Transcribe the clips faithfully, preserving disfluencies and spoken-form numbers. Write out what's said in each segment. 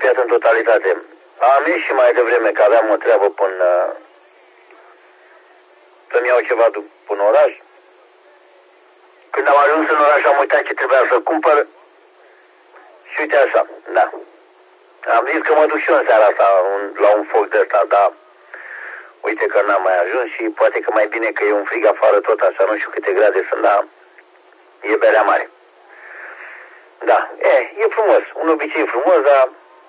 copiat în totalitate. Am ieșit și mai devreme, că aveam o treabă până să-mi iau ceva până oraș. Când am ajuns în oraș am uitat ce trebuia să cumpăr și uite așa, da. Am zis că mă duc și eu în seara asta un, la un foc de ăsta, dar uite că n-am mai ajuns și poate că mai bine că e un frig afară tot așa, nu știu câte grade sunt, dar e berea mare. Da, e, e frumos, un obicei frumos, dar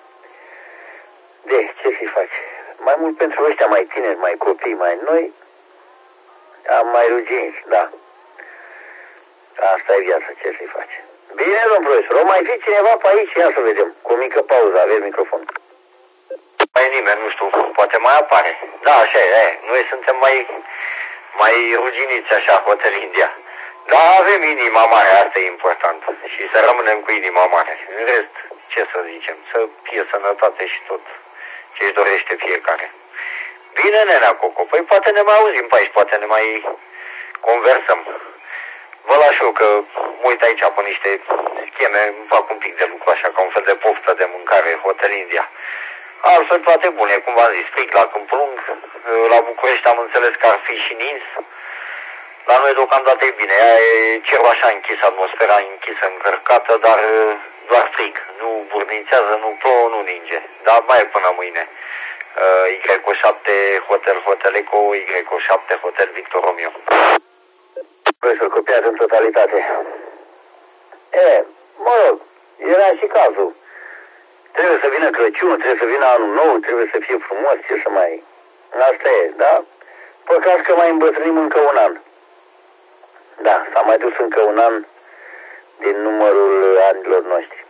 de ce să-i faci? Mai mult pentru ăștia mai tineri, mai copii, mai noi, am mai ruginți, da. Asta e viața, ce să-i faci? Bine, domn profesor, o mai fi cineva pe aici? Ia să vedem, cu o mică pauză, aveți microfon. Mai nimeni, nu știu, poate mai apare. Da, așa e, e. Noi suntem mai, mai ruginiți așa, Hotel India. Dar avem inima mare, asta e important. Și să rămânem cu inima mare. În rest, ce să zicem, să fie sănătate și tot ce își dorește fiecare. Bine, nenea Coco, păi poate ne mai auzim pe aici, poate ne mai conversăm. Vă las eu că mă uit aici pe niște scheme, îmi fac un pic de lucru așa, ca un fel de poftă de mâncare, Hotel India. Altfel toate bune, cum v-am zis, frig la Câmpul Lung, la București am înțeles că ar fi și nins. La noi deocamdată e bine, e cerul așa închis, atmosfera închisă, încărcată, dar doar frig. Nu burnițează, nu plouă, nu ninge, dar mai e până mâine. Y O șapte Hotel Hotel Eco, Y O șapte Hotel Victor Romeo. Profesor, copiat în totalitate. E, mă rog, era și cazul. Trebuie să vină Crăciunul, trebuie să vină Anul Nou, trebuie să fie frumos, ce să mai... Asta e, da? Păcat că mai îmbătrânim încă un an. Da, s-a mai dus încă un an din numărul anilor noștri.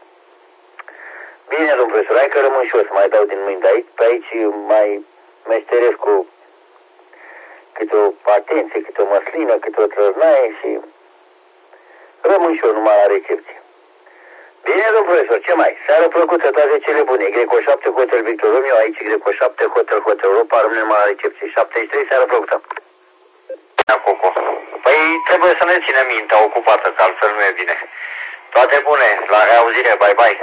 Bine, domn profesor, hai că rămân și eu să mai dau din mâini de aici. Pe aici mai meșteresc cu câte o atenție, câte o măslină, câte o trăznaie și rămân și eu numai la recepție. Bine, domn profesor, ce mai? Seară plăcută, toate cele bune. Y O șapte Hotel Victor Romeo, aici Y O șapte Hotel Hotel Europa, rămânem la recepție. șaptezeci și trei, seară plăcută. Da, Coco. Păi trebuie să ne ținem mintea ocupată, că altfel nu e bine. Toate bune, la reauzire, bye bye.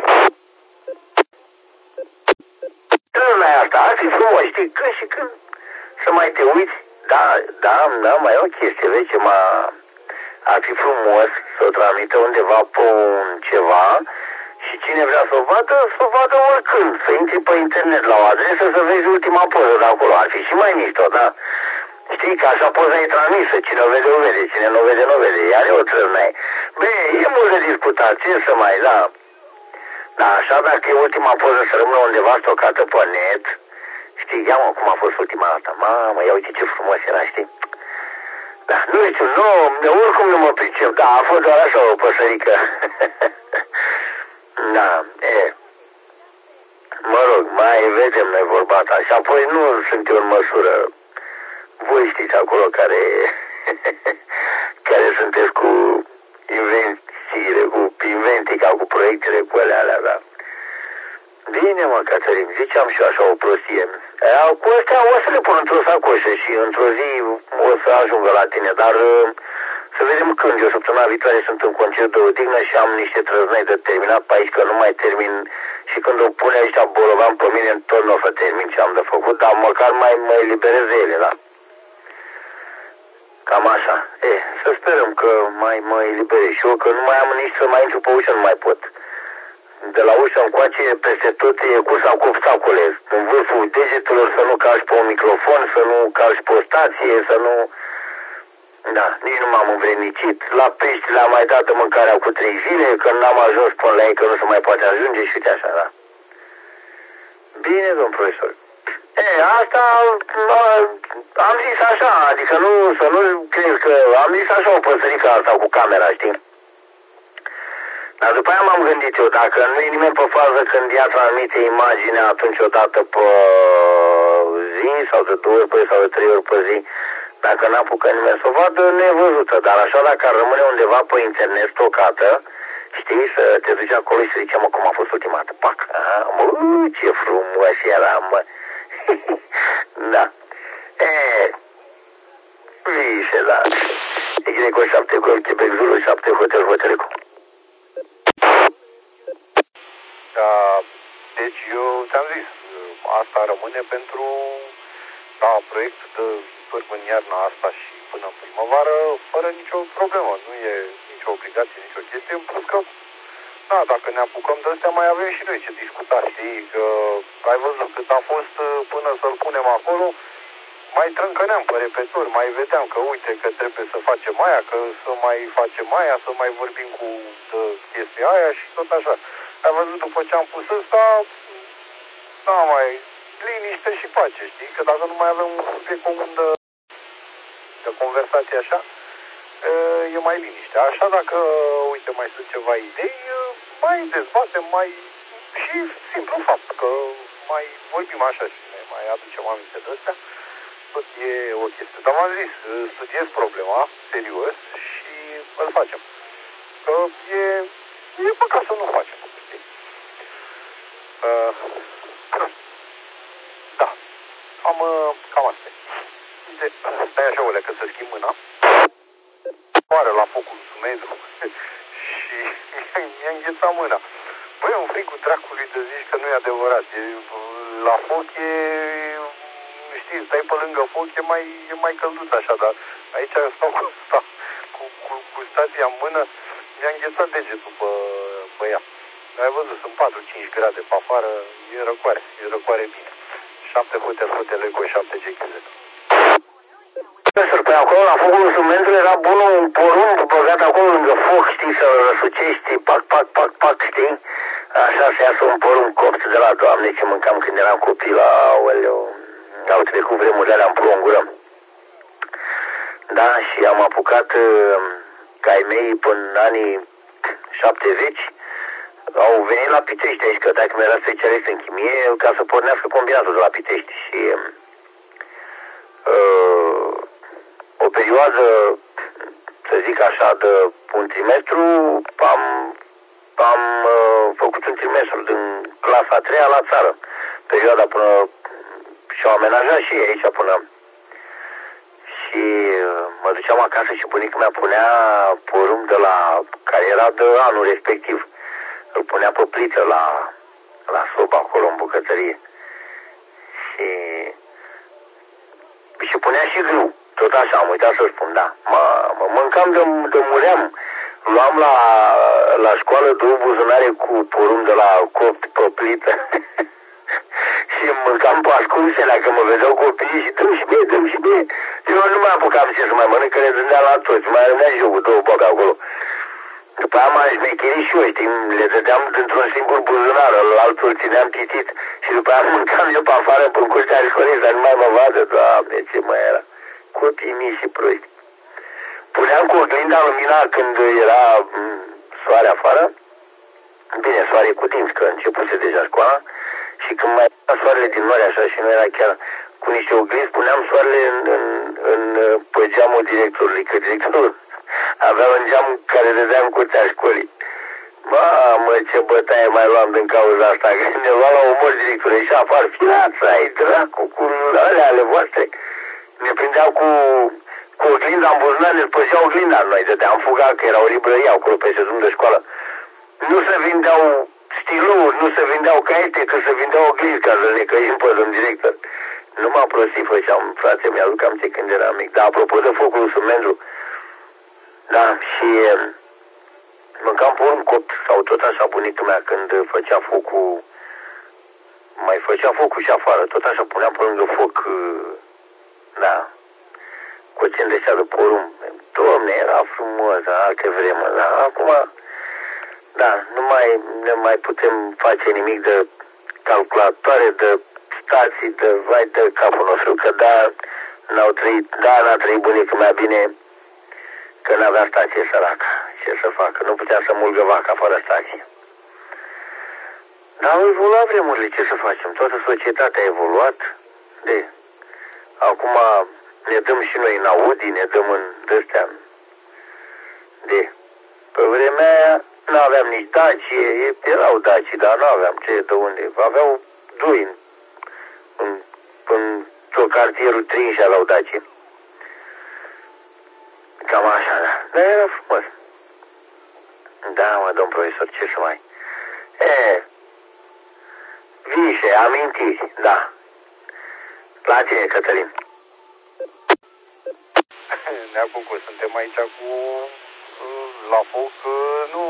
Lumea asta, ar fi frumos, știi, când și când să mai te uiți, da, da, da, mai e o chestie, vezi ce m-a... Ar fi frumos să o transmită undeva pe un ceva și cine vrea să o vadă, să o vadă oricând, să intri pe internet la o adresă să vezi ultima poză de acolo. Ar fi și mai mișto, da? Știi că așa poza e transmisă, cine o vede, o vede, cine nu o vede, nu o vede, iar e o trăznaie. Bine, e mult de discutat, ce să mai, da? Da, așa dacă e ultima poză să rămână undeva stocată pe net, știi, ia mă cum a fost ultima dată, mamă, ia uite ce frumos era, știi? Da, nu știu, nu, oricum nu mă pricep, da, a fost doar așa o păsărică. Da, e. Mă rog, mai vedem noi vorba ta și apoi nu sunt eu în măsură. Voi știți acolo care, care sunteți cu invențiile, cu inventica, cu proiectele, cu alea, alea, da. Bine, mă, Cătălin, ziceam și eu așa o prostie. Cu astea o să le pun într-o sacoșă și într-o zi o să ajungă la tine, dar să vedem când. Eu săptămâna viitoare sunt în concert de odihnă și am niște trăznăi de terminat pe aici, că nu mai termin și când o pune ăștia bolovan pe mine, tot nu o să termin ce am de făcut, dar măcar mai mă eliberez de ele, da? Cam așa. E, să sperăm că mai mă eliberez și eu, că nu mai am nici să mai intru pe ușă, nu mai pot. De la ușă încoace, peste tot e cursa cu obstacole. În vârful degetelor să nu calci pe un microfon, să nu calci pe o stație, să nu... Da, nici nu m-am învrednicit. La pești le-am mai dat de mâncarea cu trei zile, că n-am ajuns până la ei, că nu se mai poate ajunge și uite așa, da. Bine, domn profesor. E, asta am zis așa, adică nu, să nu crezi că am zis așa o păsărică asta cu camera, știi? Dar după aia m-am gândit eu, dacă nu e nimeni pe fază când ea transmite imaginea, atunci odată pe zi sau de două ori pe zi sau de trei ori pe zi, dacă n-apucă nimeni să o vadă, nevăzută. Dar așa dacă ar rămâne undeva pe internet stocată, știi, să te duci acolo și să zici, mă, cum a fost ultima dată, pac, a, mă, ce frumos era, mă. Da. E, vișe, da. Y O șapte Quebec Zulu șapte Hotel Hotel Eco. Uh, Deci eu ți-am zis, asta rămâne pentru da, proiect de viitor în iarna asta și până în primăvară, fără nicio problemă. Nu e nicio obligație, nicio chestie, în plus că da, dacă ne apucăm de astea, mai avem și noi ce discuta, știi, că ai văzut cât a fost până să-l punem acolo, mai trâncăneam pe repetitor, mai vedeam că uite că trebuie să facem aia, că să mai facem aia, să mai vorbim cu chestia aia și tot așa. Ai văzut după ce am pus ăsta, da, mai liniște și pace, știi, că dacă nu mai avem un subiect comun de, de conversație așa, e mai liniște. Așa dacă, uite, mai sunt ceva idei, mai dezbatem, mai și simplu fapt că mai vorbim așa și ne mai aducem aminte de astea, tot e o chestie. Dar v-am zis, studiez problema, serios, și îl facem. Că e, e păcat să nu facem, știi? Uh, da, cam, cam asta e. De, stai așa, Olea, că să schimb mâna. Moară la focul Sumedru și mi-a înghețat mâna. Băi, un frigul dracului de zici că nu e adevărat. E, la foc e, știi, stai pe lângă foc, e mai, e mai călduț așa, dar aici stau cu, stau, cu, cu, cu stația în mână, mi-a înghețat degetul pe, pe ea. Ai văzut, sunt patru-cinci grade pe afară, e răcoare, e răcoare bine. șapte hotel, hotel eco, șapte G Q Z. Pe acolo, la focul Sumedru, era bunul un porumb băgat acolo lângă foc, știi, să răsucești, pac, pac, pac, pac, știi? Așa să iasă un porumb copt de la Doamne ce mâncam când eram copil, aoleu, au trecut vremurile alea în plouă în gură. Da, și am apucat, ca ai mei, până în anii șaptezeci, au venit la Pitești aici, că dacă mi era specialist în chimie, ca să pornească combinatul de la Pitești și... Uh, o perioadă, să zic așa, de un trimestru, am, am uh, făcut un trimestru din clasa a treia la țară. Perioada până și-au amenajat și ei aici până. Și uh, mă duceam acasă și bunica mea punea porumb de la, care era de anul respectiv. Îl punea pe plită la, la sobă acolo în bucătărie. Și, și punea și grâu. Tot așa, am uitat să spun, da. Mă, mă mâncam de, de muream. Luam la, la școală două buzunare cu porumb de la copt pe plită. Și mâncam pe ascunselea, că mă vedeau copiii și dăm și mie, dăm și mie. Eu nu mai apucam ce să mai mănânc, că le dădea la toți. Mai rămânea și eu cu două bobe acolo. După aia m-am șmecherit și eu, știi, le dădeam dintr-un singur buzunar, altul țineam pitit. Și după aia mâncam eu pe afară, pe curtea școlii, să nu mai mă vadă. Doamne, ce mai era. Copii mici și proști. Puneam cu oglinda lumina când era m, soare afară. Bine, soare cu timp, că începuse deja școala. Și când mai era soarele din nori așa și nu era chiar cu niște oglinzi, puneam soarele în, în, în, pe geamul directorului, că directorul avea un geam care dădea în curtea școlii. Mamă, ce bătaie mai luam din cauza asta, că ne lua la omor directorul, ieșea afară, fiața, ai dracu, cu alea ale voastre. Ne prindeau cu, cu oglinda în buzunar, ne spășeau oglinda noi, dădeam fuga, că era o librărie acolo peste drum de școală. Nu se vindeau stilouri, nu se vindeau caiete, că se vindeau oglinzi ca să ne căim pe domn director. Nu m-am prostit, făceam, frate, mi-aduc aminte când eram mic. Dar apropo de focul Sumedru, da, și mâncam porumb copt, sau tot așa bunica mea când făcea focul, mai făcea focul și afară, tot așa puneam pe lângă foc, da, cocen de seară porumb. Doamne, era frumos, alte vremuri, da, acum, da, nu mai, ne mai putem face nimic de calculatoare, de stații, de vai de capul nostru, că da, n-au trăit, da, n-a trăit bunica mea bine, că n-avea stație săracă. Ce să facă? Nu putea să mulgă vaca fără stație. Dar au evoluat vremurile, ce să facem? Toată societatea a evoluat. De, acum ne dăm și noi în Audi, ne dăm în de-astea. De, pe vremea aia n-aveam nici Dacie, erau Daci, dar nu aveam ce de unde. Aveau doi în, în, în tot cartierul trei și aveau Dacie. Cam așa, da. Dar era frumos. Da, mă, domn profesor, ce să mai... E, Fișe, amintiri, da. La tine, Cătălin. Nea Cucu, suntem aici cu la foc, nu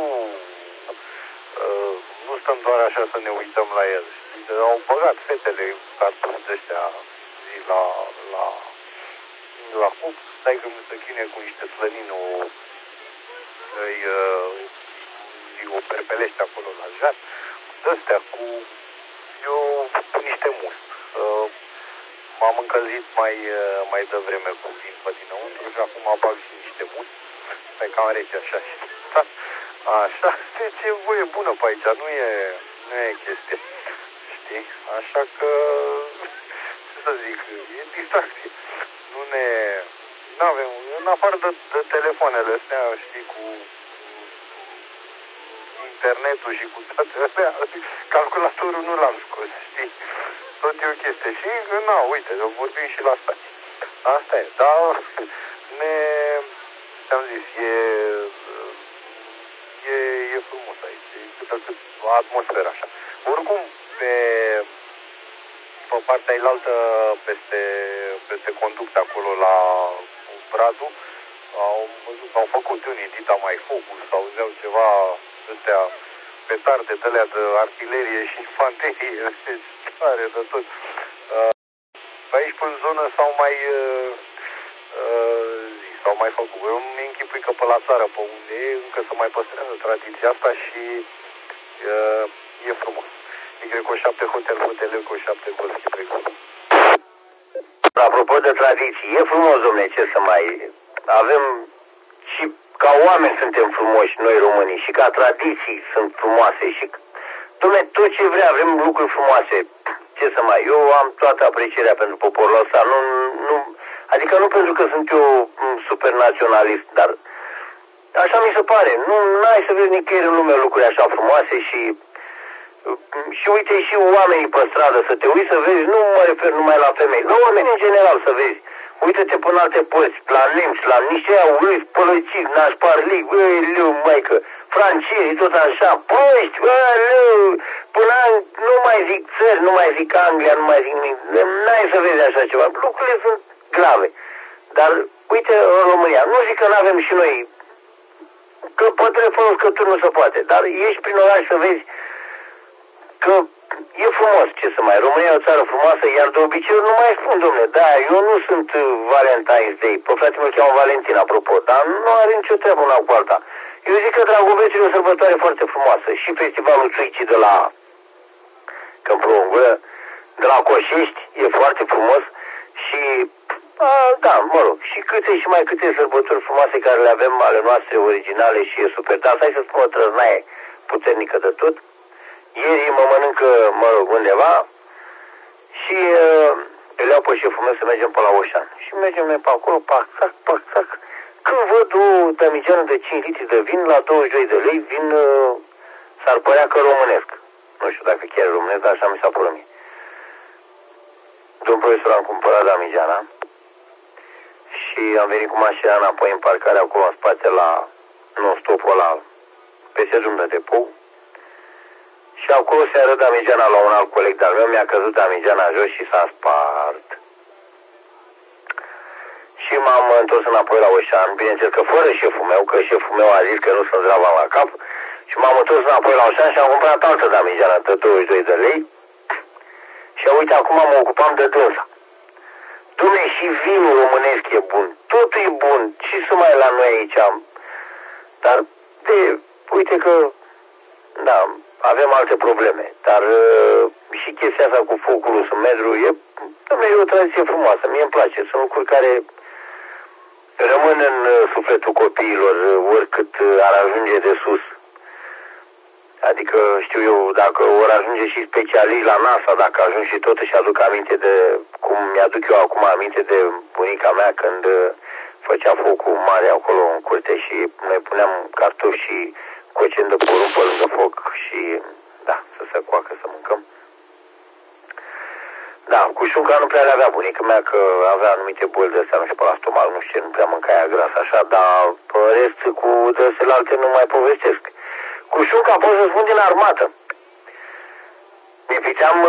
nu stăm doar așa să ne uităm la el. Știi? Au băgat fetele cartofi de ăștia la, la, la foc, stai că mi se chine cu niște slănină, o, îi, îi o perpelește acolo la jar, de-astea cu, eu, cu niște must. M-am încălzit mai, mai devreme cu vin pe dinăuntru și acum bag și niște must. Stai cam rece așa și așa, deci e voie bună pe aici, nu e, nu e chestie, știi? Așa că, ce să zic, e distracție. Nu ne, n-avem, în afară de, de telefoanele astea, știi, cu internetul și cu toate astea, calculatorul nu l-am scos, știi? Tot e o chestie. Și, na, uite, vorbim și la stații. Asta e, dar ne, ți-am zis, e, e, e frumos aici, e cât cât atmosfera așa. Oricum, pe, pe partea ailaltă, peste, peste conduct acolo la Bradu, au, au făcut unii dita mai focul sau auzeau ceva astea petarde de alea de artilerie și infanterie, deci are de tot. Pe aici, pe zonă, s-au mai uh, uh, s-au mai făcut. Eu îmi închipui că pe la țară, pe unde e, încă se mai păstrează tradiția asta și uh, e frumos. Y cu șapte hotel, hotel, cu șapte golf, Y cu. Apropo de tradiții, e frumos, domne, ce să mai... Avem și ca oameni suntem frumoși, noi românii, și ca tradiții sunt frumoase și... Dom'le, tot ce vrea, avem lucruri frumoase. Ce să mai... Eu am toată aprecierea pentru poporul ăsta, nu, nu... Adică nu pentru că sunt eu super naționalist, dar... Așa mi se pare. Nu ai să vezi nicăieri în lume lucruri așa frumoase și... Și uite și oamenii pe stradă, să te uiți să vezi, nu mă refer numai la femei, la oameni în general să vezi. Uită-te până alte părți, la nemți, la niște aia urâți, pălățiți, nașparlic, băi, leu, maică, francezii, tot așa, proști, băi, leu, până nu mai zic țări, nu mai zic Anglia, nu mai zic nimic, n-ai să vezi așa ceva, lucrurile sunt grave. Dar, uite, în România, nu zic că n-avem și noi, că pe telefonul scături nu se poate, dar ieși prin oraș să vezi că e frumos, ce să mai, România e o țară frumoasă, iar de obicei nu mai spun, domnule, da, eu nu sunt Valentine's Day, pe fratele meu cheamă Valentin, apropo, dar nu are nicio treabă una cu alta. Eu zic că Dragovețul e o sărbătoare foarte frumoasă și festivalul Țuicii de la Câmpul Ungură, de la Coșești, e foarte frumos și, a, da, mă rog, și câte și mai câte sărbători frumoase care le avem ale noastre originale și e super, dar hai să spun o trăznaie puternică de tot. Ieri mă mănâncă, mă rog, undeva și uh, îl iau pe șeful meu să mergem pe la Oșan. Și mergem noi pe acolo, pac, sac, pac, sac. Când văd o damigeană de cinci litri de vin la douăzeci și doi de lei, vin, uh, s-ar părea că românesc. Nu știu dacă chiar e românesc, dar așa mi s-a părut mie. Domnul profesor am cumpărat damigeana și am venit cu mașina înapoi în parcare acolo în spate la non-stop-ul ăla peste drum de depou. Și acolo se arăt damigeana la un alt coleg de-al meu, mi-a căzut damigeana jos și s-a spart. Și m-am întors înapoi la Oșan, bineînțeles că fără șeful meu, că șeful meu a zis că nu sunt zdrava la cap. Și m-am întors înapoi la Oșan și am cumpărat altă damigeană de douăzeci și doi de lei. Și uite, acum mă ocupam de dânsa. Dumne, și vinul românesc e bun, totul e bun, și să mai la noi aici. Dar, de, uite că, da, avem alte probleme, dar uh, și chestia asta cu focul sub metru e, e o tradiție frumoasă, mie îmi place, sunt lucruri care rămân în uh, sufletul copiilor, uh, oricât uh, ar ajunge de sus. Adică, știu eu, dacă vor ajunge și specialiști la NASA, dacă ajung și tot își aduc aminte de, cum mi-aduc eu acum aminte de bunica mea când uh, făcea focul mare acolo în curte și noi puneam cartofi și cocem de porumb pe lângă foc și, da, să se coacă, să mâncăm. Da, cu șunca nu prea le avea bunica mea, că avea anumite boli de astea, nu știu, pe la stomac, nu știu ce, nu prea mânca ea gras așa, dar pe rest cu dăsele alte nu mai povestesc. Cu șunca pot să spun din armată. Ne piteam